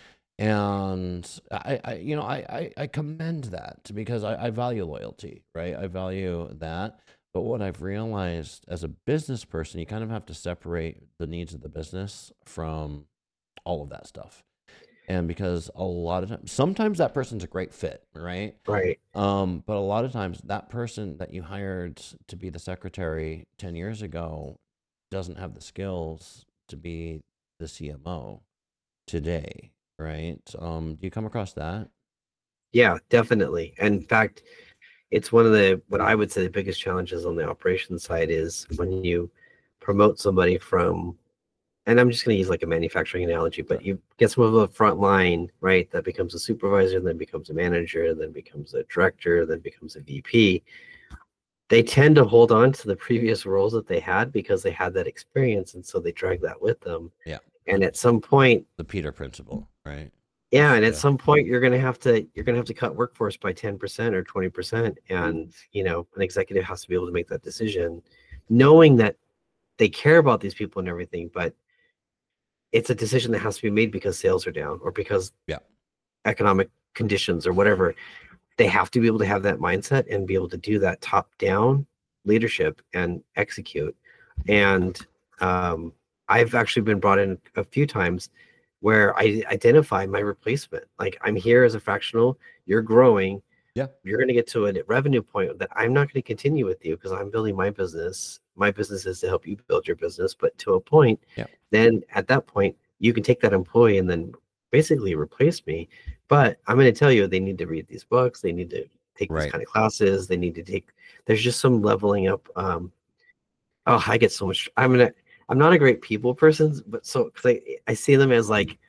And I, I you know, I, I, I commend that because I, I value loyalty, right? I value that. But what I've realized as a business person, you kind of have to separate the needs of the business from all of that stuff. And because a lot of times, sometimes that person's a great fit, right? right. Um, but a lot of times, that person that you hired to be the secretary ten years ago doesn't have the skills to be the C M O today, right? Um, do you come across that? Yeah, definitely. And in fact, it's one of the what I would say the biggest challenges on the operations side is when you promote somebody from, and I'm just going to use like a manufacturing analogy, but Sure. you get some of the front line, right? That becomes a supervisor, then becomes a manager, then becomes a director, then becomes a V P. They tend to hold on to the previous roles that they had because they had that experience, and so they drag that with them. Yeah. And at some point, The Peter principle, right? yeah, and at Yeah. some point you're gonna have to you're gonna have to cut workforce by ten percent or twenty percent. And you know, an executive has to be able to make that decision, knowing that they care about these people and everything, but it's a decision that has to be made because sales are down or because Yeah. economic conditions or whatever. They have to be able to have that mindset and be able to do that top down leadership and execute. And um, I've actually been brought in a few times where I identify my replacement. Like, I'm here as a fractional, you're growing, Yeah. you're going to get to a revenue point that I'm not going to continue with you because I'm building my business. My business is to help you build your business, but to a point, Yeah. then at that point, you can take that employee and then basically replace me. But I'm going to tell you, they need to read these books. They need to take these Right. kind of classes. They need to take, there's just some leveling up. Um, oh, I get so much. I'm going to, I'm not a great people person, but so, cause I, I see them as like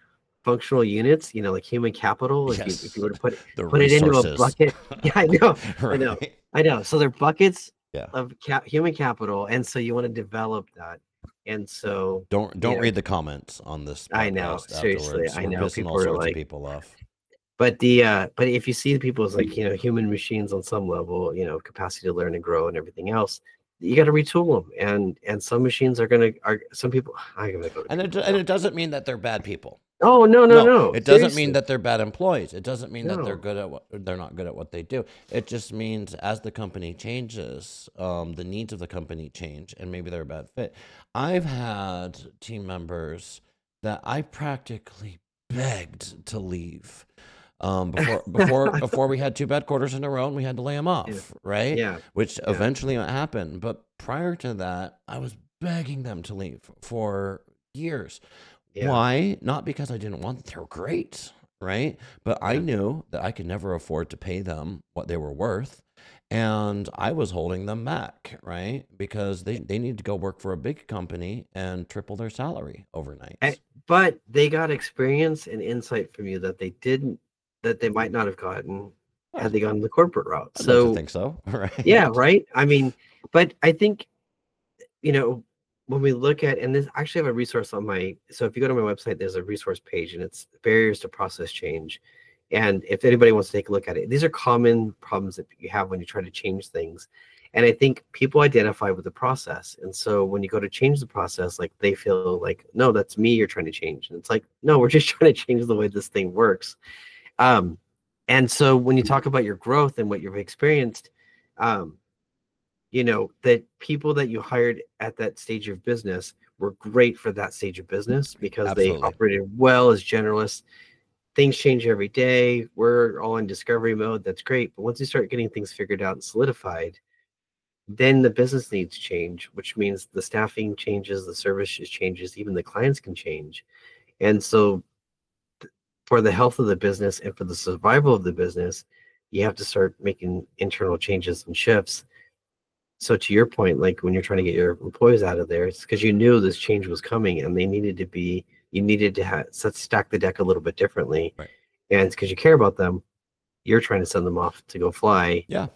functional units, you know, like human capital. If Yes. you if you were to put The put it into a resources. bucket, yeah, I know, I know, Right. I know. So they're buckets Yeah. of ca- human capital, and so you want to develop that, and so Don't you don't know, read the comments on this I know, podcast seriously, afterwards. I We're know. pissing all People are sorts of like, people off. but the uh, but if you see people as like, you know, human machines on some level, you know, capacity to learn and grow and everything else, you got to retool them, and and some machines are gonna are some people. I'm gonna go to And it people and now. it doesn't mean that they're bad people. Oh no no No, no! it doesn't mean Seriously, that they're bad employees. It doesn't mean that they're no. good at what they're not good at what they do. It just means as the company changes, um, the needs of the company change, and maybe they're a bad fit. I've had team members that I practically begged to leave um, before before before we had two bad quarters in a row and we had to lay them Yeah, off, right? yeah, Which yeah, eventually happened. But prior to that, I was begging them to leave for years. yeah, Why? Not because I didn't want them. They were great, right? But I yeah. knew that I could never afford to pay them what they were worth. And I was holding them back, right? Because they, they need to go work for a big company and triple their salary And, overnight. but they got experience and insight from you that they didn't, that they might not have gotten I- had they gone the corporate route. I'd like to So think so, yeah, right? right. I mean, but I think, you know, when we look at, and this I actually have a resource on my, so if you go to my website, there's a resource page and it's barriers to process change. And if anybody wants to take a look at it, these are common problems that you have when you try to change things. And I think people identify with the process. And so when you go to change the process, like they feel like, no, that's me you're trying to change. And it's like, no, we're just trying to change the way this thing works. Um, and so when you talk about your growth and what you've experienced, um, you know, that people that you hired at that stage of business were great for that stage of business because they Absolutely. operated well as generalists. Things change every day. We're all in discovery mode. That's great. But once you start getting things figured out and solidified, then the business needs change, which means the staffing changes, the services changes, even the clients can change. And so for the health of the business and for the survival of the business, you have to start making internal changes and shifts. So to your point, like when you're trying to get your employees out of there, it's because you knew this change was coming and they needed to be, you needed to have stack the deck a little bit differently. Right. And it's because you care about them. You're trying to send them off to go fly. Yeah.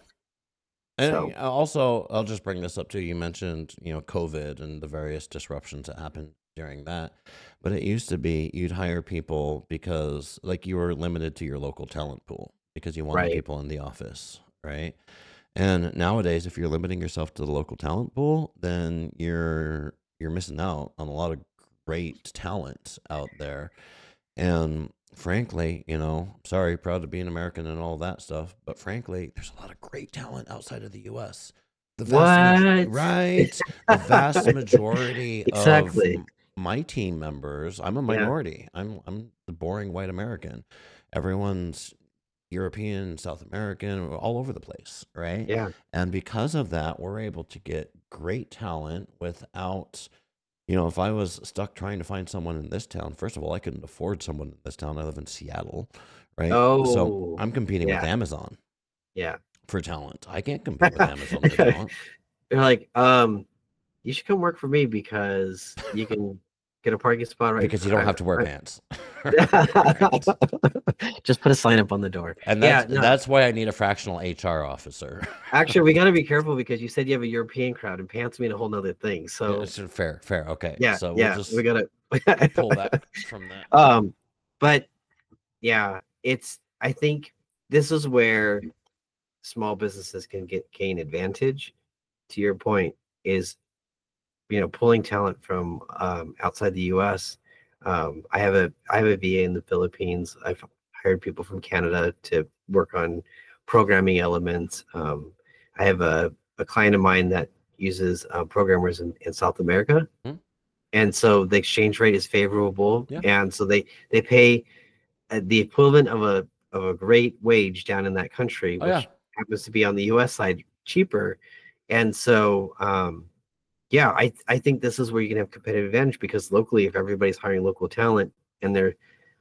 And So also, I'll just bring this up too. You mentioned, you know, COVID and the various disruptions that happened during that. But it used to be you'd hire people because, like, you were limited to your local talent pool because you wanted right. people in the office, right? And nowadays, if you're limiting yourself to the local talent pool, then you're you're missing out on a lot of great talent out there. And frankly, you know, sorry, proud to be an American and all that stuff, but frankly, there's a lot of great talent outside of the U S. The vast ma- What? right, the vast majority of Exactly. m- my team members, I'm a Yeah. minority. I'm I'm the boring white American. Everyone's European, South American, all over the place, right? Yeah. And because of that, we're able to get great talent without, you know, if I was stuck trying to find someone in this town, first of all, I couldn't afford someone in this town. I live in Seattle, right? So Oh, I'm competing with yeah. Amazon Yeah. for talent. I can't compete with Amazon for talent They're like, um, you should come work for me because you can get a parking spot right in because you don't front. have to wear I- pants. Right. Just put a sign up on the door. And Yeah, that's no, that's why I need a fractional H R officer. actually, we got to be careful because you said you have a European crowd, and pants mean a whole nother thing. Yeah, So it's fair, fair. Okay. yeah, So we'll yeah, we just gotta pull that from that. um, but yeah, it's. I think this is where small businesses can get gain advantage. To your point, is you know pulling talent from um, outside the U S. Um, I have a I have a V A in the Philippines. I've hired people from Canada to work on programming elements. Um, I have a, a client of mine that uses uh, programmers in, in South America, Hmm? and so the exchange rate is favorable, Yeah. and so they they pay uh, the equivalent of a of a great wage down in that country, Oh yeah. which happens to be on the U S side cheaper, and so. Um, yeah, I I think this is where you can have competitive advantage because locally, if everybody's hiring local talent and they're,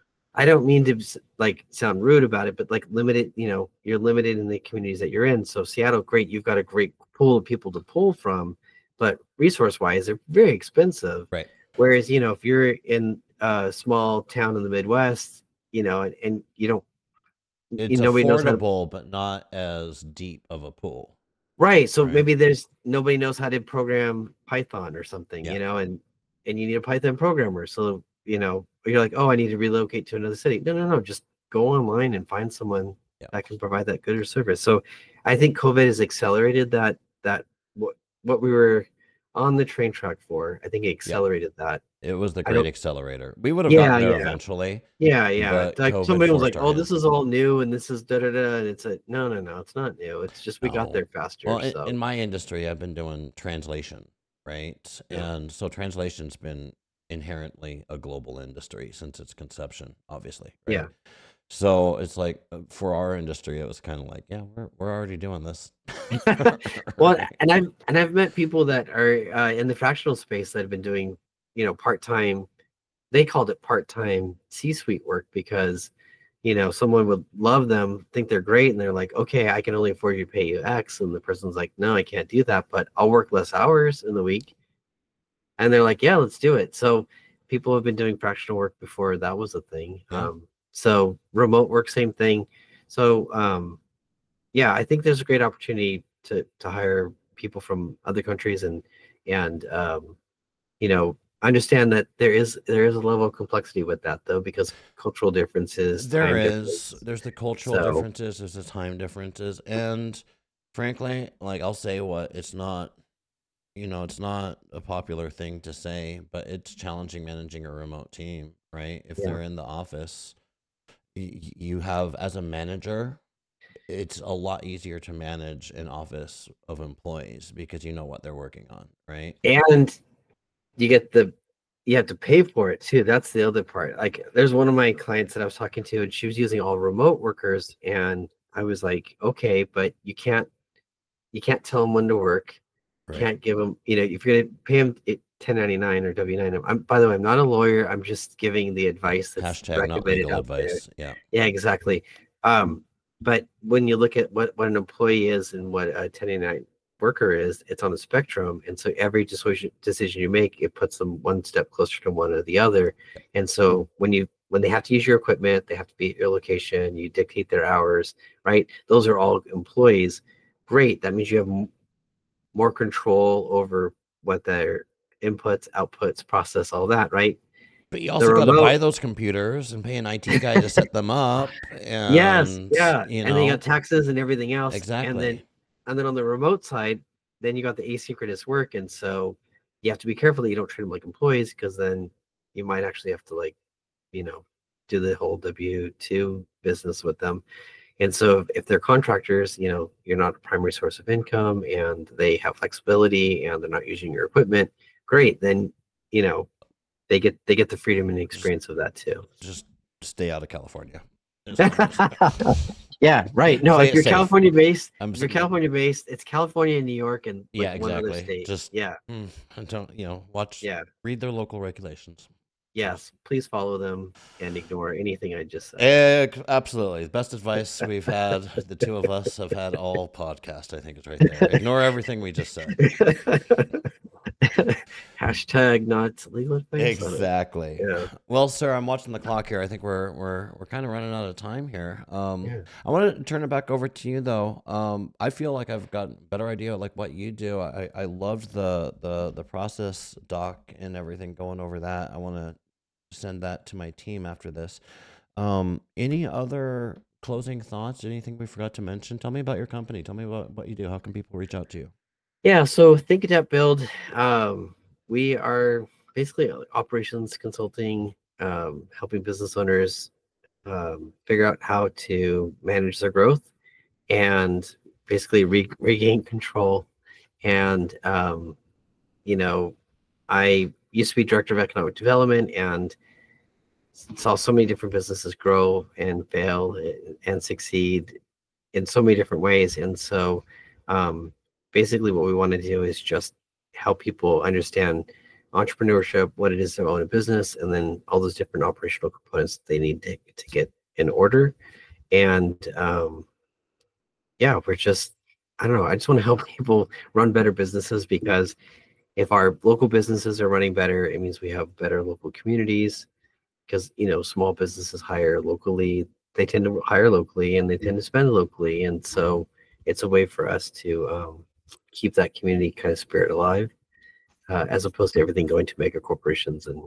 I don't mean to s- like sound rude about it, but like limited, you know, you're limited in the communities that you're in. So Seattle, great, you've got a great pool of people to pull from, but resource wise, they're very expensive. Right. Whereas, you know, if you're in a small town in the Midwest, you know, and, and you don't, you, It's nobody knows how to, affordable, but not as deep of a pool. right. So Right. maybe there's nobody knows how to program Python or something, Yeah. you know, and, and you need a Python programmer. So, you know, you're like, oh, I need to relocate to another city. No, no, no. Just go online and find someone Yeah. that can provide that good or service. So I think COVID has accelerated that, that what, what we were on the train track for. I think it accelerated that. It was the I great don't, accelerator. We would have yeah, gotten there yeah. eventually, Yeah, yeah. but Like COVID somebody was like, forced our "Oh, hand. this is all new, and this is da da da," and it's a no, no, no. It's not new. It's just we got No. there faster. Well, in, So in my industry, I've been doing translation, right? yeah, And so translation's been inherently a global industry since its conception, obviously, right? yeah. So it's like uh, for our industry, it was kind of like, yeah, we're we're already doing this. Well, Right. and I've and I've met people that are uh, in the fractional space that have been doing, you know, part time. They called it part time C-suite work because, you know, someone would love them, think they're great, and they're like, "Okay, I can only afford you to pay you X," and the person's like, "No, I can't do that, but I'll work less hours in the week." And they're like, "Yeah, let's do it." So people have been doing fractional work before that was a thing. Yeah. Um, so remote work, same thing. So um, yeah, I think there's a great opportunity to to hire people from other countries and and um, you know understand that there is there is a level of complexity with that though because cultural differences, There time is. difference. There's the cultural So differences, there's the time differences, and frankly, like I'll say what it's not, you know, it's not a popular thing to say, but it's challenging managing a remote team, right? If yeah, they're in the office, y- you have as a manager, it's a lot easier to manage an office of employees because you know what they're working on, right? and you get the you have to pay for it too. That's the other part. Like there's one of my clients that I was talking to and she was using all remote workers and I was like, okay, but you can't you can't tell them when to work. You Right. can't give them, you know, if you're gonna pay them ten ninety-nine or W nine. I'm by the way, I'm not a lawyer. I'm just giving the advice that's Hashtag not recommended legal out there. advice. Yeah. Yeah, exactly. Um, but when you look at what, what an employee is and what a ten ninety-nine worker is, it's on a spectrum. And so every decision decision you make, it puts them one step closer to one or the other. And so when you when they have to use your equipment, they have to be at your location, you dictate their hours, right? Those are all employees. Great. That means you have m- more control over what their inputs, outputs, process, all that, right? But you The also got to buy remote, those computers and pay an I T guy to set them up, yes, and yeah, you and then you got know taxes and everything else, and then exactly. and then on the remote side, then you got the asynchronous work, and so you have to be careful that you don't treat them like employees because then you might actually have to like, you know, do the whole W two business with them. And so if they're contractors, you know, you're not a primary source of income and they have flexibility and they're not using your equipment, great. Then, you know, they get they get the freedom and the Just experience of that too. just stay out of California. Is what I'm saying. Yeah, right. No, Play if it you're safe. California based, I'm if you're s- California based, it's California and New York and yeah, like one other exactly. state. Just Yeah, mm, I don't you know watch yeah, read their local regulations. yes. Please follow them and ignore anything I just said. Ex- absolutely. Best advice we've had, the two of us have had all podcast, I think is right there. Ignore everything we just said. Hashtag not legal advice on it. Exactly. Yeah, Well, sir, I'm watching the clock here. I think we're we're we're kind of running out of time here. Um, yeah. I want to turn it back over to you though. Um, I feel like I've got a better idea like what you do. I I loved the the the process doc and everything going over that. I want to send that to my team after this. Um, any other closing thoughts? Anything we forgot to mention? Tell me about your company. Tell me about what you do. How can people reach out to you? Yeah, so Think Adapt Build, um, we are basically uh, operations consulting, um, helping business owners um, figure out how to manage their growth and basically re- regain control. And, um, you know, I used to be director of economic development and saw so many different businesses grow and fail and, and succeed in so many different ways. And so um, basically what we want to do is just help people understand entrepreneurship, what it is to own a business, and then all those different operational components they need to, to get in order. And um, yeah, we're just, I don't know, I just want to help people run better businesses because if our local businesses are running better, it means we have better local communities. because you know small businesses hire locally. They tend to hire locally and they tend to spend locally, and so it's a way for us to um, keep that community kind of spirit alive, uh, as opposed to everything going to mega corporations and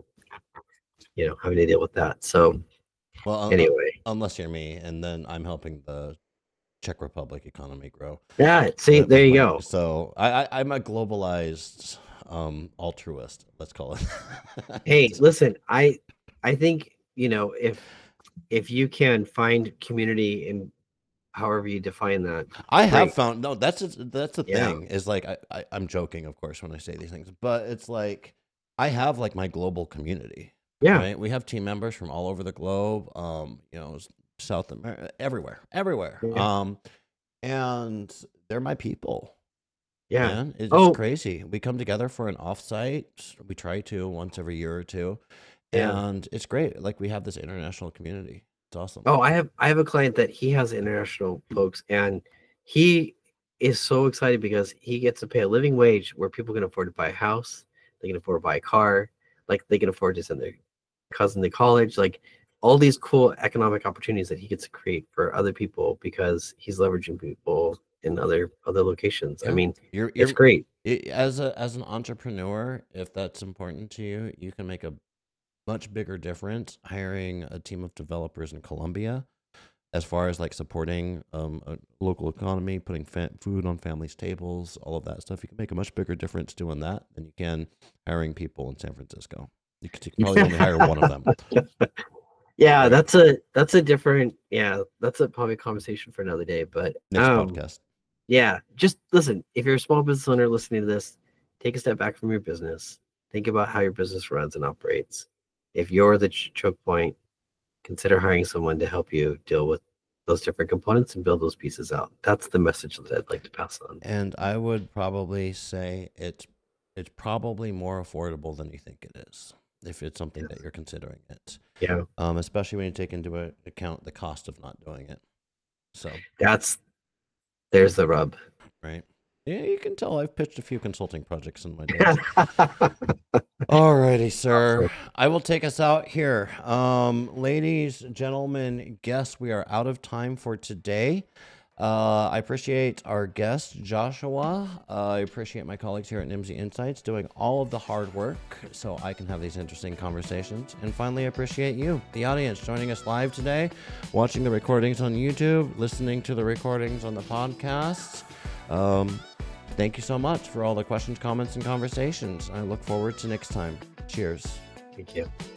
you know having to deal with that. So Well, uh, anyway, unless you're me, and then I'm helping the Czech Republic economy grow. yeah. See, That- there you my- go. So I, I, I'm a globalized um, altruist. Let's call it. Hey, listen, I I think you know if if you can find community in however you define that. I have great. found no. That's that's the Yeah. thing. Is like I, I I'm joking, of course, when I say these things, but it's like I have like my global community. Yeah. Right. We have team members from all over the globe. Um, you know, South America, everywhere, everywhere. Yeah. Um, and they're my people. Yeah. Man, it's Oh. crazy. We come together for an offsite. We try to once every year or two, Yeah. and it's great. Like we have this international community. It's awesome. Oh, I have I have a client that he has international folks, and he is so excited because he gets to pay a living wage where people can afford to buy a house, they can afford to buy a car, like they can afford to send their cousin to college, like all these cool economic opportunities that he gets to create for other people because he's leveraging people in other other locations. I Yeah. mean, You're it's you're great. it, as a as an entrepreneur, if that's important to you, you can make a much bigger difference hiring a team of developers in Colombia, as far as like supporting um, a local economy, putting fa- food on families' tables, all of that stuff. You can make a much bigger difference doing that than you can hiring people in San Francisco. You could, you could probably only hire one of them. Yeah, Right. that's a that's a different yeah, that's a probably conversation for another day. But Next um podcast. yeah, just listen, if you're a small business owner listening to this, take a step back from your business. Think about how your business runs and operates. If you're the ch- choke point, consider hiring someone to help you deal with those different components and build those pieces out. That's the message that I'd like to pass on. And I would probably say it's it's probably more affordable than you think it is if it's something that Yes. you're considering it. Yeah, Um, especially when you take into a- account the cost of not doing it. So, that's there's the rub. right. Yeah, you can tell I've pitched a few consulting projects in my day. Alrighty, sir. I will take us out here. Um, ladies, gentlemen, guests, we are out of time for today. Uh, I appreciate our guest, Joshua. Uh, I appreciate my colleagues here at Nimdzi Insights doing all of the hard work so I can have these interesting conversations. And finally, I appreciate you, the audience, joining us live today, watching the recordings on YouTube, listening to the recordings on the podcast. Um, thank you so much for all the questions, comments, and conversations. I look forward to next time. Cheers. Thank you.